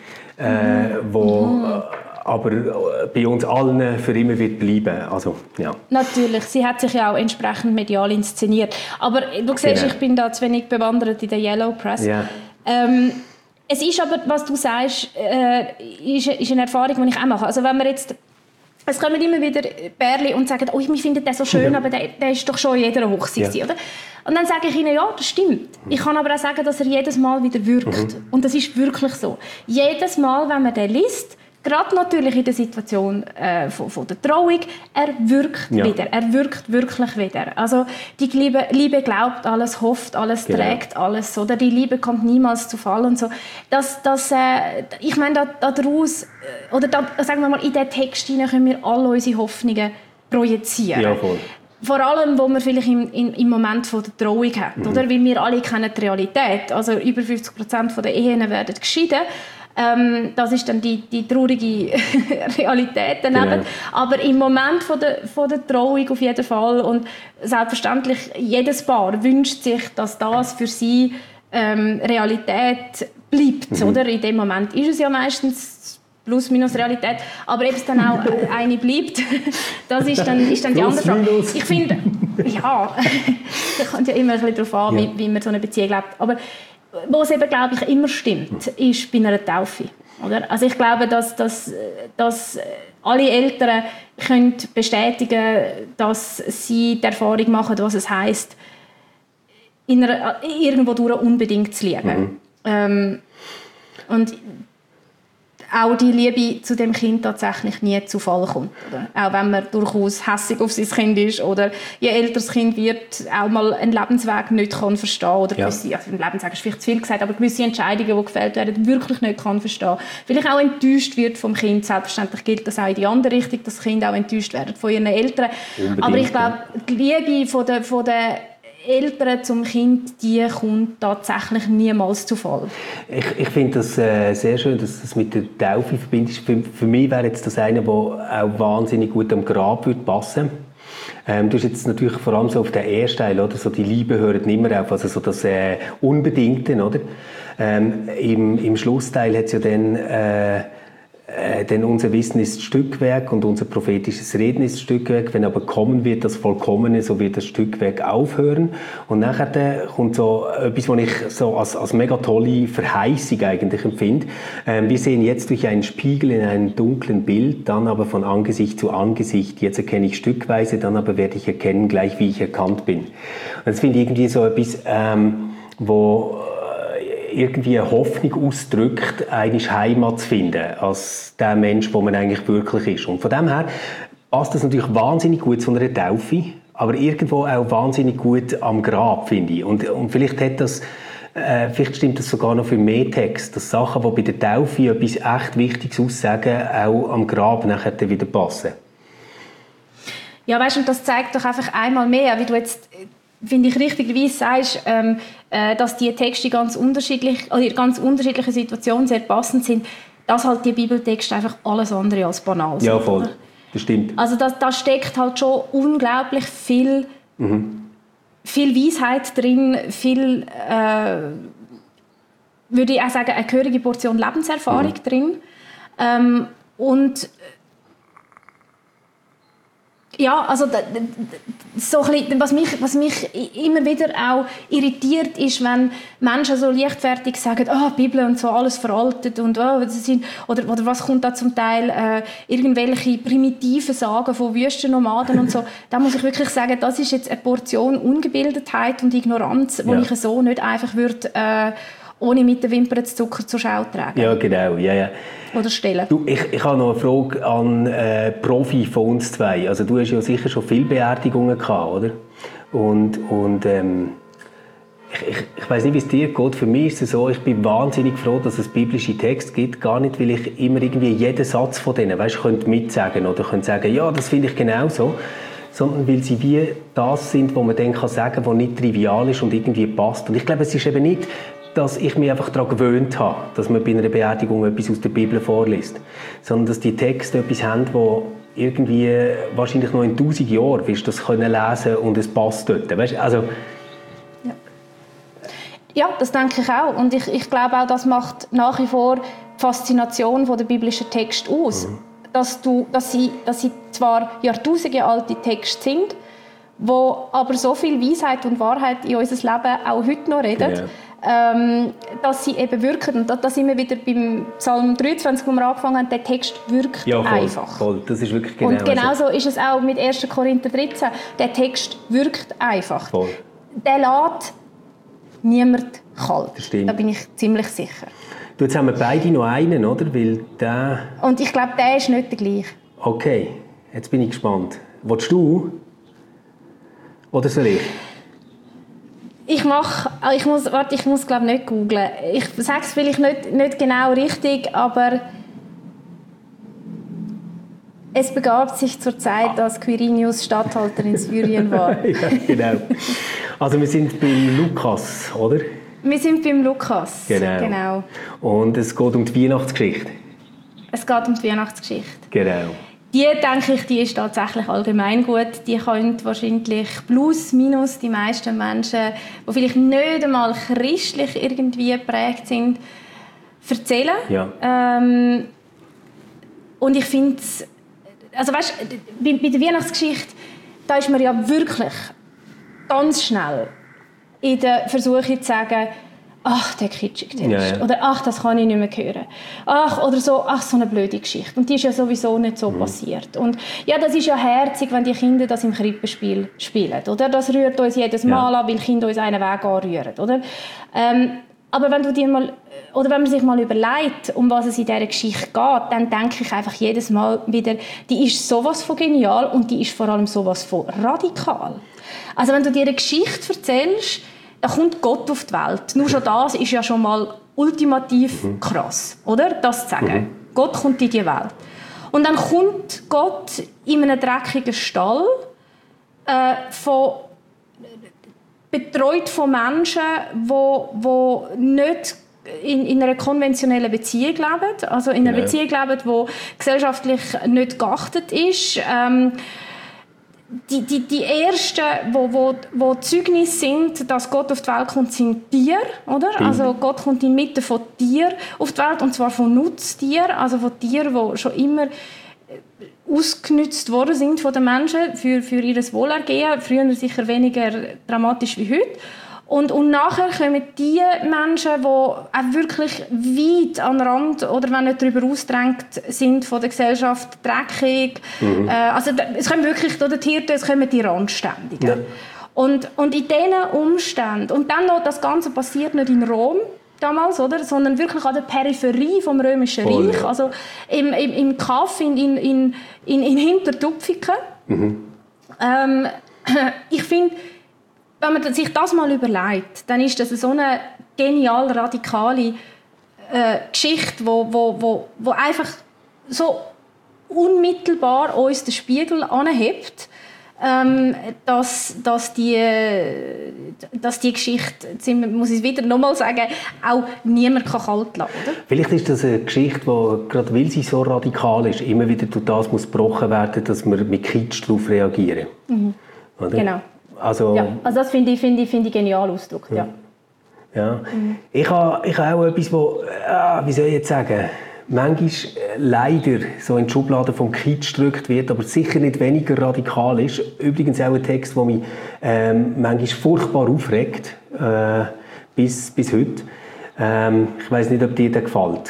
C: äh, mhm. wo mhm. aber bei uns allen für immer wird bleiben. Also, ja.
B: Natürlich, sie hat sich ja auch entsprechend medial inszeniert. Aber du siehst,
C: Genau.
B: ich bin da zu wenig bewandert in der Yellow Press.
C: Ja.
B: Ähm, es ist aber, was du sagst, äh, ist, ist eine Erfahrung, die ich auch mache. Also wenn wir jetzt, es kommen immer wieder Pärchen und sagen, oh, wir finden den so schön, ja. aber der, der ist doch schon in jeder Hochzeit,
C: ja.
B: oder? Und dann sage ich ihnen, ja, das stimmt. Ich kann aber auch sagen, dass er jedes Mal wieder wirkt. Mhm. Und das ist wirklich so. Jedes Mal, wenn man den liest, gerade natürlich in der Situation äh, von, von der Trauung, er wirkt ja. wieder. Er wirkt wirklich wieder. Also die Liebe, Liebe glaubt alles, hofft alles, genau. trägt alles. Oder? Die Liebe kommt niemals zu Fall. Und so. Das, das, äh, ich meine, da, daraus, oder da, sagen wir mal, in diesen Text hinein können wir alle unsere Hoffnungen projizieren.
C: Ja, voll.
B: Vor allem, wo wir vielleicht im, im, im Moment von der Trauung haben. Mhm. Oder? Weil wir alle kennen die Realität. Also über fünfzig Prozent der Ehen werden geschieden. Ähm, das ist dann die, die traurige Realität daneben. Genau. Aber im Moment von der, von der Trauung auf jeden Fall. Und selbstverständlich, jedes Paar wünscht sich, dass das für sie ähm, Realität bleibt. Mhm. Oder? In dem Moment ist es ja meistens plus minus Realität. Aber ob es dann auch eine bleibt, das ist dann, ist dann die andere Frage. Ich finde, ja, das kommt ja immer ein bisschen darauf an, ja. wie, wie man so eine Beziehung lebt. Aber wo es eben, glaube ich, immer stimmt, ist bei einer Taufe. Oder? Also ich glaube, dass, dass, dass alle Eltern können bestätigen, dass sie die Erfahrung machen, was es heisst, in einer, irgendwo durch unbedingt zu lieben. Mhm. Ähm, und auch die Liebe zu dem Kind tatsächlich nie zu Fall kommt. Oder? Auch wenn man durchaus hässig auf sein Kind ist oder je älter das Kind wird, auch mal einen Lebensweg nicht kann verstehen oder
C: ja.
B: gewisse, also ein Lebensweg ist vielleicht zu viel gesagt, aber gewisse Entscheidungen, die gefällt werden, wirklich nicht kann verstehen. Vielleicht auch enttäuscht wird vom Kind. Selbstverständlich gilt das auch in die andere Richtung, dass das Kind auch enttäuscht wird von ihren Eltern. Unbedingt, aber ich glaube, die Liebe von der, von der Eltern zum Kind, die kommt tatsächlich niemals zu Fall.
C: Ich, ich finde das äh, sehr schön, dass du das mit der Taufe verbindest. Für, für mich wäre jetzt das eine, der auch wahnsinnig gut am Grab würde passen. Ähm, du hast jetzt natürlich vor allem so auf den ersten Teil, oder? So die Liebe hört nicht mehr auf, also so das äh, Unbedingte, oder? Ähm, im, Im Schlussteil hat es ja dann äh, äh, denn unser Wissen ist Stückwerk und unser prophetisches Reden ist Stückwerk. Wenn aber kommen wird das Vollkommene, so wird das Stückwerk aufhören. Und nachher äh, kommt so etwas, was ich so als, als mega tolle Verheißung eigentlich empfinde. Ähm, wir sehen jetzt durch einen Spiegel in einem dunklen Bild, dann aber von Angesicht zu Angesicht. Jetzt erkenne ich stückweise, dann aber werde ich erkennen, gleich wie ich erkannt bin. Und das finde ich irgendwie so etwas, ähm, wo irgendwie eine Hoffnung ausdrückt, eigentlich Heimat zu finden, als der Mensch, wo man eigentlich wirklich ist. Und von dem her passt das natürlich wahnsinnig gut zu einer Taufe, aber irgendwo auch wahnsinnig gut am Grab, finde ich. Und, und vielleicht hat das, äh, vielleicht stimmt das sogar noch für mehr Text, dass Sachen, die bei der Taufe etwas echt Wichtiges aussagen, auch am Grab nachher wieder passen.
B: Ja, weißt du, und das zeigt doch einfach einmal mehr, wie du jetzt, finde ich, richtigerweise sagst, ähm, äh, dass die Texte ganz unterschiedlich, oder in ganz unterschiedlichen Situationen sehr passend sind, dass halt die Bibeltexte einfach alles andere als banal sind.
C: Ja, voll. Oder? Das stimmt.
B: Also da, da steckt halt schon unglaublich viel, mhm. viel Weisheit drin, viel, äh, würde ich auch sagen, eine gehörige Portion Lebenserfahrung mhm. drin. Ähm, und ja, also so ein bisschen, was mich, was mich immer wieder auch irritiert ist, wenn Menschen so leichtfertig sagen, oh, die Bibel und so, alles veraltet und oh, das sind, oder, oder was kommt da zum Teil, äh, irgendwelche primitiven Sagen von Wüstennomaden und so. Da muss ich wirklich sagen, das ist jetzt eine Portion Ungebildetheit und Ignoranz, die ja. ich so nicht einfach würde, äh, ohne mit den Wimpern zu zucken zur Schau tragen.
C: Ja, genau. Ja, ja.
B: Oder stellen.
C: Du, ich, ich habe noch eine Frage an äh, Profi von uns zwei. Also du hast ja sicher schon viele Beerdigungen gehabt, oder? Und, und ähm, ich, ich, ich weiss nicht, wie es dir geht. Für mich ist es so, ich bin wahnsinnig froh, dass es biblische Texte gibt. Gar nicht, weil ich immer irgendwie jeden Satz von denen, weißt, könnte mitsagen oder könnte sagen, ja, das finde ich genauso. Sondern weil sie wie das sind, wo man dann kann sagen kann, was nicht trivial ist und irgendwie passt. Und ich glaube, es ist eben nicht, dass ich mich einfach daran gewöhnt habe, dass man bei einer Beerdigung etwas aus der Bibel vorliest. Sondern dass die Texte etwas haben, wo irgendwie wahrscheinlich noch in tausend Jahren wirst du das können lesen und es passt dort. Weißt? Also,
B: ja. ja, das denke ich auch. Und ich, ich glaube auch, das macht nach wie vor die Faszination der biblischen Texte aus. Mhm. Dass, du, dass, sie, dass sie zwar jahrtausende alte Texte sind, wo aber so viel Weisheit und Wahrheit in unser Leben auch heute noch reden. Ja. Ähm, dass sie eben wirken. Und da, da sind wir wieder beim Psalm dreiundzwanzig, wo wir angefangen haben, der Text wirkt
C: ja, voll,
B: einfach.
C: Voll. Das ist wirklich genau.
B: Und genauso also. ist es auch mit erster Korinther dreizehn. Der Text wirkt einfach.
C: Voll.
B: Der lässt niemand kalt.
C: Das stimmt.
B: Da bin ich ziemlich sicher.
C: Du, jetzt haben wir beide noch einen, oder? Weil der...
B: Und ich glaube, der ist nicht der gleiche.
C: Okay, jetzt bin ich gespannt. Willst du? Oder soll ich?
B: Ich mache, ich muss, warte, ich muss glaube nicht googlen. Ich sage es vielleicht nicht, nicht genau richtig, aber es begab sich zur Zeit, als Quirinius Statthalter in Syrien war.
C: Ja, genau. Also wir sind beim Lukas, oder?
B: Wir sind beim Lukas,
C: genau.
B: genau.
C: Und es geht um die Weihnachtsgeschichte.
B: Es geht um die Weihnachtsgeschichte.
C: Genau.
B: Die, denke ich, die ist tatsächlich allgemein gut. Die können wahrscheinlich plus, minus die meisten Menschen, die vielleicht nicht einmal christlich irgendwie geprägt sind, erzählen.
C: Ja.
B: Ähm, und ich finde, also weißt, bei, bei der Weihnachtsgeschichte, da ist man ja wirklich ganz schnell in der Versuchung zu sagen, ach, der kitschige Text. Ja, ja. Oder ach, das kann ich nicht mehr hören. Ach, oder so, ach, so eine blöde Geschichte. Und die ist ja sowieso nicht so mhm. passiert. Und ja, das ist ja herzig, wenn die Kinder das im Krippenspiel spielen. Oder? Das rührt uns jedes Mal ja. an, weil Kinder uns einen Weg anrühren. Oder? Ähm, aber wenn, du dir mal, oder wenn man sich mal überlegt, um was es in dieser Geschichte geht, dann denke ich einfach jedes Mal wieder, die ist sowas von genial und die ist vor allem sowas von radikal. Also wenn du dir eine Geschichte erzählst, da kommt Gott auf die Welt. Nur schon das ist ja schon mal ultimativ mhm. krass, oder? Das zu sagen. Mhm. Gott kommt in die Welt. Und dann kommt Gott in einem dreckigen Stall, äh, von, betreut von Menschen, die wo, wo nicht in, in einer konventionellen Beziehung leben. Also in einer genau. Beziehung leben, die gesellschaftlich nicht geachtet ist. Ähm, die, die, die Ersten, wo, wo, wo Zeugnis sind, dass Gott auf die Welt kommt, sind Tiere, oder? Mhm. Also Gott kommt inmitten von Tieren auf die Welt, und zwar von Nutztieren, also von Tieren, die schon immer ausgenutzt worden sind von den Menschen für, für ihr Wohlergehen, früher sicher weniger dramatisch wie heute. Und, und nachher kommen die Menschen, die auch wirklich weit an den Rand oder wenn nicht darüber ausgedrängt sind von der Gesellschaft, dreckig. Mhm. Äh, also es kommen wirklich die Hirten, es kommen die Randständigen. Ja. Und, und in diesen Umständen, und dann noch, das Ganze passiert nicht in Rom damals, oder, sondern wirklich an der Peripherie vom Römischen oh, Reich, ja. also im, im, im Kaff in, in, in, in, in Hintertupfiken. Mhm. Ähm, ich finde, wenn man sich das mal überlegt, dann ist das so eine genial radikale äh, Geschichte, wo, wo, wo, wo einfach so unmittelbar uns den Spiegel anhebt, ähm, dass, dass, die, dass die Geschichte, muss ich es wieder nochmal sagen, auch niemand kann kalt lassen kann.
C: Vielleicht ist das eine Geschichte, die, gerade weil sie so radikal ist, immer wieder durch das muss gebrochen werden, dass wir mit Kitsch darauf reagieren. Mhm. Oder? Genau. Also,
B: ja, also das finde ich, finde ich, finde ich genial ausgedrückt, ja.
C: Ja. Mhm. Ich habe ich ha auch etwas, wo, ah, wie soll ich jetzt sagen, manchmal leider so in die Schublade vom Kitsch gedrückt wird, aber sicher nicht weniger radikal ist. Übrigens auch ein Text, der mich ähm, manchmal furchtbar aufregt, äh, bis, bis heute. Ähm, ich weiss nicht, ob dir der gefällt.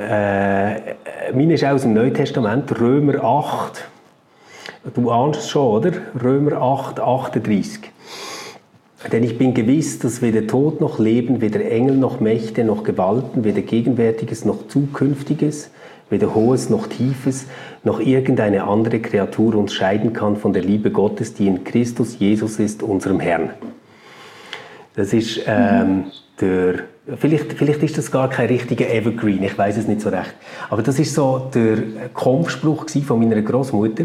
C: Äh, meine ist auch aus dem Neuen Testament, Römer acht. Du ahnst es schon, oder? Römer acht, achtunddreißig. Denn ich bin gewiss, dass weder Tod noch Leben, weder Engel noch Mächte noch Gewalten, weder Gegenwärtiges noch Zukünftiges, weder Hohes noch Tiefes, noch irgendeine andere Kreatur uns scheiden kann von der Liebe Gottes, die in Christus Jesus ist, unserem Herrn. Das ist ähm, mhm. der... Vielleicht, vielleicht ist das gar kein richtiger Evergreen, ich weiß es nicht so recht. Aber das ist so der Kampfspruch von meiner Großmutter.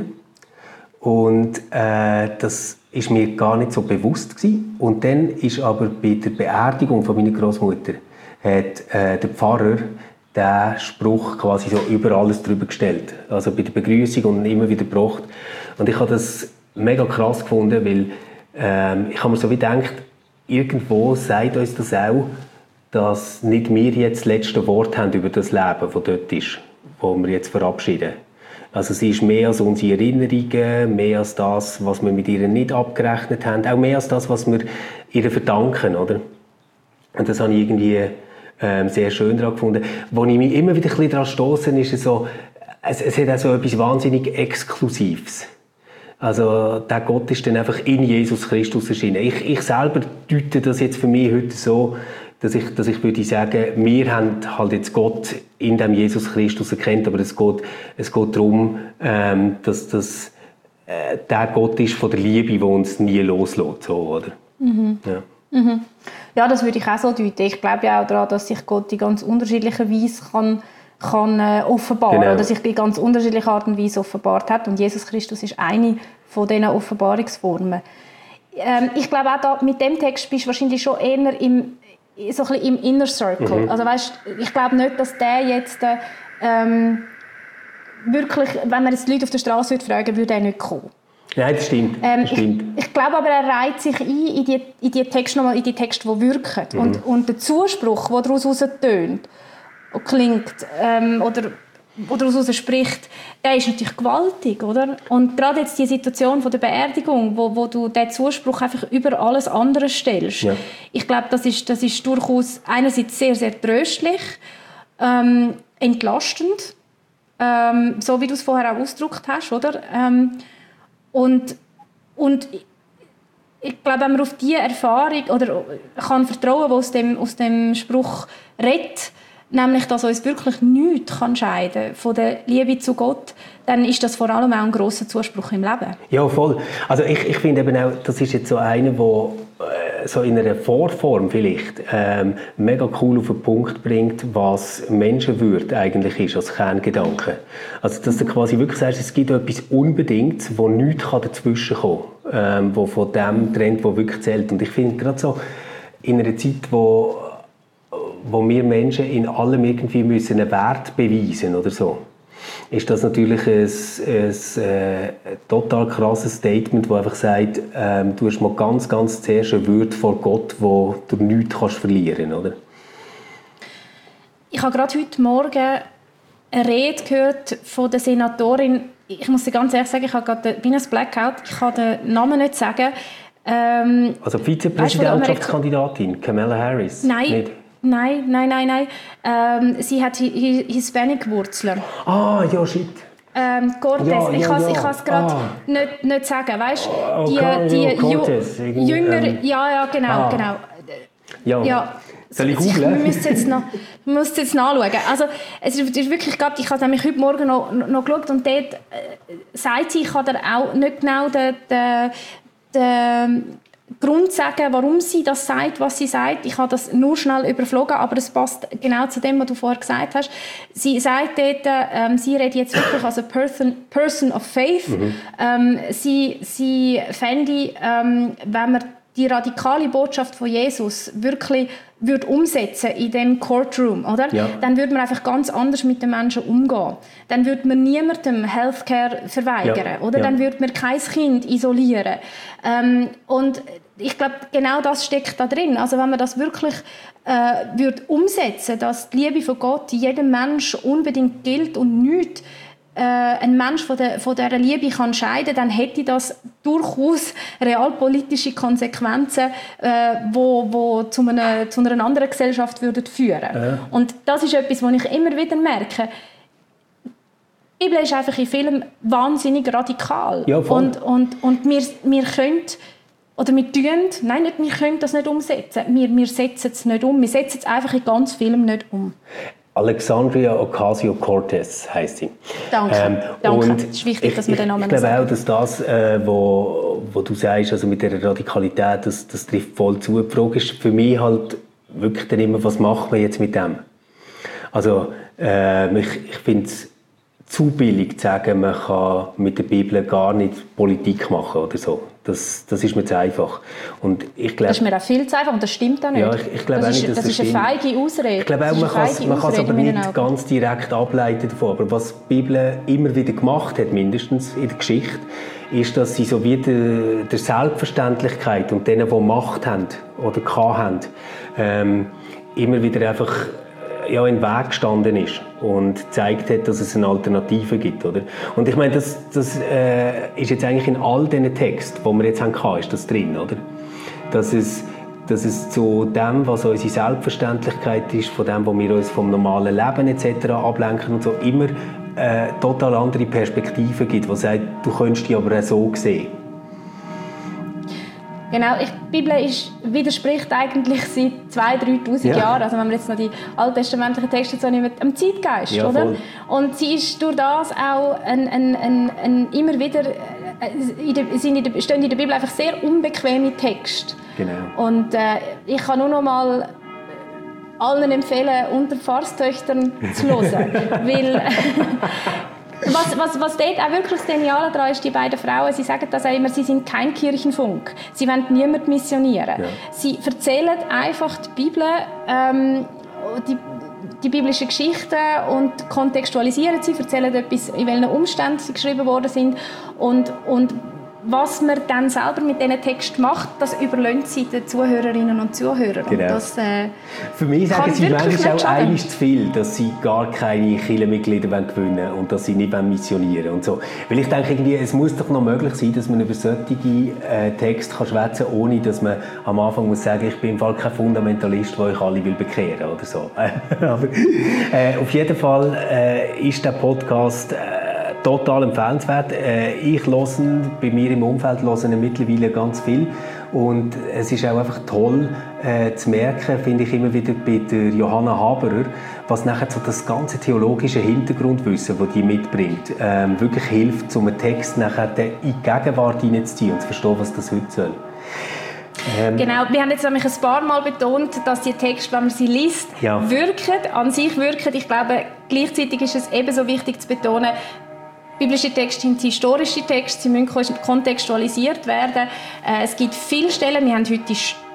C: Und äh, das ist mir gar nicht so bewusst gewesen. Und dann ist aber bei der Beerdigung von meiner Großmutter hat äh, der Pfarrer den Spruch quasi so über alles drüber gestellt. Also bei der Begrüßung und immer wieder gebracht. Und ich habe das mega krass gefunden, weil ähm, ich habe mir so wie gedacht, irgendwo sagt uns das auch, dass nicht wir jetzt das letzte Wort haben über das Leben, das dort ist, das wir jetzt verabschieden. Also sie ist mehr als unsere Erinnerungen, mehr als das, was wir mit ihr nicht abgerechnet haben, auch mehr als das, was wir ihr verdanken, oder? Und das habe ich irgendwie ähm, sehr schön daran gefunden. Wo ich mich immer wieder ein bisschen daran stosse, ist es so, es, es hat auch so etwas wahnsinnig Exklusives. Also der Gott ist dann einfach in Jesus Christus erschienen. Ich, ich selber deute das jetzt für mich heute so, dass ich, dass ich würde sagen, wir haben halt jetzt Gott in dem Jesus Christus erkannt, aber es geht, es geht darum, ähm, dass das äh, der Gott ist von der Liebe, der uns nie loslässt, so, oder? Mhm. Ja.
B: Mhm. Ja, das würde ich auch so deuten. Ich glaube ja auch daran, dass sich Gott in ganz unterschiedlicher Weise kann, kann äh, offenbaren, genau. Oder sich in ganz unterschiedlicher Art und Weise offenbart hat. Und Jesus Christus ist eine von diesen Offenbarungsformen. Ähm, ich glaube auch, da, mit dem Text bist du wahrscheinlich schon eher im so ein bisschen im Inner Circle. Mhm. Also weißt, ich glaube nicht, dass der jetzt ähm, wirklich, wenn man jetzt Leute auf der Straße fragen würde, er nicht kommen.
C: Nein, das stimmt.
B: Ähm,
C: das stimmt.
B: Ich, ich glaube aber, er reiht sich ein in die, in die Texte, nochmal in die Texte, die wirken. Mhm. Und, und der Zuspruch, der daraus tönt, klingt ähm, oder oder daraus spricht, der ist natürlich gewaltig, oder? Und gerade jetzt die Situation von der Beerdigung, wo, wo du den Zuspruch einfach über alles andere stellst, ja. Ich glaube, das ist, das ist durchaus einerseits sehr, sehr tröstlich, ähm, entlastend, ähm, so wie du es vorher auch ausgedrückt hast, oder? Ähm, und, und ich glaube, wenn man auf diese Erfahrung oder kann vertrauen, die aus dem, aus dem Spruch redet, nämlich, dass uns wirklich nichts kann scheiden von der Liebe zu Gott, dann ist das vor allem auch ein grosser Zuspruch im Leben.
C: Ja, voll. Also ich, ich finde eben auch, das ist jetzt so einer, der äh, so in einer Vorform vielleicht ähm, mega cool auf den Punkt bringt, was Menschenwürde eigentlich ist als Kerngedanke. Also dass du quasi wirklich sagst, es gibt etwas Unbedingtes, wo nichts dazwischen kommen kann, ähm, wo von dem trennt, wo wirklich zählt. Und ich finde gerade so in einer Zeit, wo wo wir Menschen in allem irgendwie müssen einen Wert beweisen oder so. ist das natürlich ein, ein, ein total krasses Statement, das einfach sagt, ähm, du hast mal ganz, ganz zuerst eine Würde vor Gott, die du nichts kannst verlieren, oder?
B: Ich habe gerade heute Morgen eine Rede gehört von der Senatorin. Ich muss dir ganz ehrlich sagen, ich habe gerade bin ein Blackout. Ich kann den Namen nicht sagen. Ähm,
C: also Vizepräsidentschaftskandidatin Kamala Harris?
B: Nein,
C: nicht?
B: nein, nein, nein, nein. Ähm, sie hat Hispanic-Wurzeln.
C: Ah, ja, shit.
B: Ähm, Cortez,
C: ja,
B: ich
C: ja,
B: kann es
C: ja.
B: gerade
C: ah.
B: nicht, nicht sagen, weißt
C: oh,
B: die,
C: okay,
B: die
C: ja, Cortez,
B: Jünger,
C: ähm,
B: ja, ja, genau,
C: ah.
B: genau.
C: Ja.
B: ja.
C: Soll ich googlen?
B: Ich müsste jetzt noch, müsste jetzt nachschauen. Also, es ist wirklich gerade, ich habe nämlich heute Morgen noch, noch geschaut und dort äh, sagt sie, ich kann dir auch nicht genau den, den, den Grund sagen, warum sie das sagt, was sie sagt. Ich habe das nur schnell überflogen, aber es passt genau zu dem, was du vorher gesagt hast. Sie sagt dort, ähm, sie redet jetzt wirklich als a person, person of faith. Mhm. Ähm, sie, sie fände, ähm, wenn man die radikale Botschaft von Jesus wirklich würde umsetzen in dem Courtroom, oder? Ja. Dann würde man einfach ganz anders mit den Menschen umgehen. Dann würde man niemandem Healthcare verweigern, ja. oder? Ja. Dann würde man kein Kind isolieren. Ähm, und ich glaube, genau das steckt da drin. Also wenn man das wirklich äh, würde umsetzen, dass die Liebe von Gott jedem Menschen unbedingt gilt und nichts äh, ein Mensch von, der, von dieser Liebe kann scheiden, dann hätte das durchaus realpolitische Konsequenzen, äh, wo, wo zu, einer, zu einer anderen Gesellschaft würden führen. Äh. Und das ist etwas, was ich immer wieder merke. Die Bibel ist einfach in Filmen wahnsinnig radikal.
C: Ja,
B: und und, und wir, wir können, oder wir tun, nein, nicht, wir können das nicht umsetzen. Wir, wir setzen es nicht um. Wir setzen es einfach in ganz Filmen nicht um.
C: Alexandria Ocasio-Cortez heisst sie.
B: Danke, ähm, danke. Es ist wichtig,
C: ich,
B: dass wir den Namen
C: sagen. Ich glaube
B: sagen.
C: auch, dass das, äh, wo, wo du sagst, also mit dieser Radikalität, das, das trifft voll zu. Die Frage ist für mich halt wirklich dann immer, was macht man jetzt mit dem? Also äh, ich, ich finde es zu billig zu sagen, man kann mit der Bibel gar nicht Politik machen oder so. Das, das ist mir zu einfach. Und ich glaub,
B: das ist mir auch viel zu einfach und das stimmt auch nicht.
C: Ja, ich, ich glaube
B: das,
C: auch nicht,
B: ist,
C: dass
B: das, das ist eine feige Ausrede.
C: Ich glaube auch, man kann es aber nicht ganz direkt ableiten davon. Aber was die Bibel immer wieder gemacht hat, mindestens in der Geschichte, ist, dass sie so wie der, der Selbstverständlichkeit und denen, die Macht haben oder hatten, ähm, immer wieder einfach ja, in den Weg gestanden ist und gezeigt hat, dass es eine Alternative gibt, oder? Und ich meine, das, das äh, ist jetzt eigentlich in all diesen Texten, die wir jetzt haben, ist das drin, oder? Dass es, dass es zu dem, was unsere Selbstverständlichkeit ist, von dem, was wir uns vom normalen Leben et cetera ablenken und so, immer äh, total andere Perspektiven gibt, die sagt, du könntest die aber auch so sehen.
B: Genau, ich, die Bibel ist, widerspricht eigentlich seit zweitausend, dreitausend ja. Jahren, also wenn wir jetzt noch die alttestamentlichen Texte so nehmen, am Zeitgeist, ja, oder? Voll. Und sie ist durch das auch ein, ein, ein, ein immer wieder, in der, sind in der, stehen in der Bibel einfach sehr unbequeme Texte.
C: Genau.
B: Und äh, ich kann nur noch mal allen empfehlen, unter Pfarrstöchtern zu hören, weil Was, was, was dort auch wirklich das Geniale daran ist, die beiden Frauen, sie sagen das auch immer, sie sind kein Kirchenfunk. Sie wollen niemanden missionieren. Ja. Sie erzählen einfach die Bibel, ähm, die, die biblische Geschichten und kontextualisieren sie, erzählen etwas, in welchen Umständen sie geschrieben worden sind und, und was man dann selber mit diesen Texten macht, das überlässt sie den Zuhörerinnen und Zuhörern.
C: Genau.
B: Und das, äh,
C: Für mich sagen sie manchmal auch einmal zu viel, dass sie gar keine Kirchenmitglieder gewinnen wollen und dass sie nicht missionieren und so. Weil ich denke, irgendwie, es muss doch noch möglich sein, dass man über solche äh, Texte kann schwätzen kann, ohne dass man am Anfang muss sagen, ich bin im Fall kein Fundamentalist, der euch alle will bekehren oder so. Aber äh, auf jeden Fall äh, ist der Podcast äh, total empfehlenswert. Äh, ich höre bei mir im Umfeld hören mittlerweile ganz viel und es ist auch einfach toll äh, zu merken, finde ich immer wieder bei der Johanna Haberer, was nachher so das ganze theologische Hintergrundwissen, das die mitbringt, ähm, wirklich hilft, um einen Text nachher in die Gegenwart hineinzuziehen und zu verstehen, was das heute soll. Ähm,
B: genau, wir haben jetzt nämlich ein paar Mal betont, dass die Texte, wenn man sie liest, ja. wirken, an sich wirken. Ich glaube, gleichzeitig ist es ebenso wichtig zu betonen, biblische Texte sind historische Texte, sie müssen kontextualisiert werden. Äh, es gibt viele Stellen, wir haben heute die, die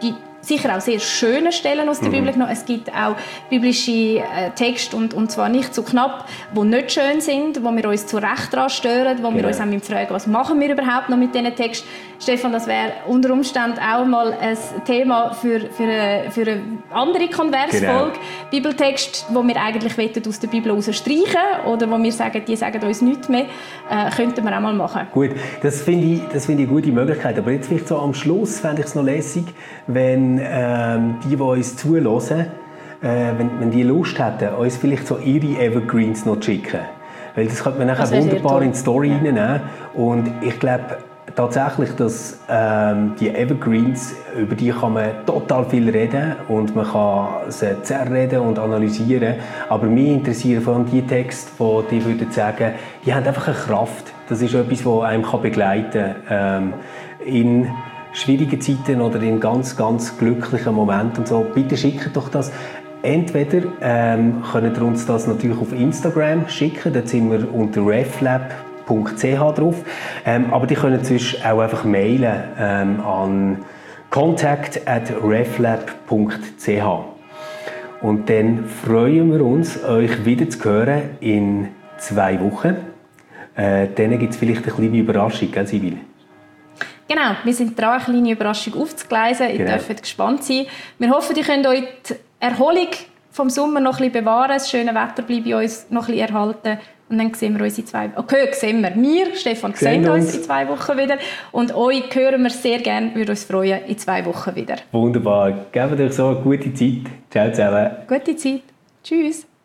B: sicher auch sehr schöne Stellen aus der mhm. Bibel genommen. Es gibt auch biblische äh, Texte, und, und zwar nicht zu knapp, die nicht schön sind, wo wir uns zu Recht daran stören, wo genau. wir uns auch fragen, was machen wir überhaupt noch mit diesen Texten. Stefan, das wäre unter Umständen auch mal ein Thema für, für, eine, für eine andere Konversfolge. Genau. Bibeltext, wo wir eigentlich aus der Bibel rausstreichen oder wo wir sagen, die sagen uns nichts mehr, äh, könnten wir auch mal machen.
C: Gut, das finde ich, das finde ich eine gute Möglichkeit. Aber jetzt vielleicht so am Schluss fände ich es noch lässig, wenn ähm, die, die uns zuhören, äh, wenn, wenn die Lust hätten, uns vielleicht so ihre Evergreens noch zu schicken. Weil das könnte man nachher wunderbar in die Story ja. reinnehmen. Und ich glaube tatsächlich, dass ähm, die Evergreens, über die kann man total viel reden und man kann sie zerreden und analysieren. Aber mich interessieren vor allem die Texte, die, die würden sagen, die haben einfach eine Kraft. Das ist etwas, das einem begleiten kann. Ähm, in schwierigen Zeiten oder in ganz, ganz glücklichen Momenten und so. Bitte schickt doch das. Entweder ähm, könnt ihr uns das natürlich auf Instagram schicken, da sind wir unter reflab punkt c h drauf. Ähm, aber die können sonst auch einfach mailen ähm, an contact at reflab punkt c h. Und dann freuen wir uns, euch wieder zu hören in zwei Wochen. Äh, dann gibt es vielleicht eine kleine Überraschung, gell, Sibylle?
B: Genau, wir sind dran, eine kleine Überraschung aufzugleisen. Ihr genau. dürft gespannt sein. Wir hoffen, ihr könnt euch die Erholung vom Sommer noch ein bisschen bewahren. Das schöne Wetter bleibt bei uns noch ein bisschen erhalten. Und dann sehen wir uns in zwei Wochen. Okay, sehen wir. Wir, Stefan, sehen, sehen uns in zwei Wochen wieder. Und euch hören wir sehr gerne. Wir würden uns freuen, in zwei Wochen wieder.
C: Wunderbar. Gebt euch so eine gute Zeit. Ciao zusammen.
B: Gute Zeit. Tschüss.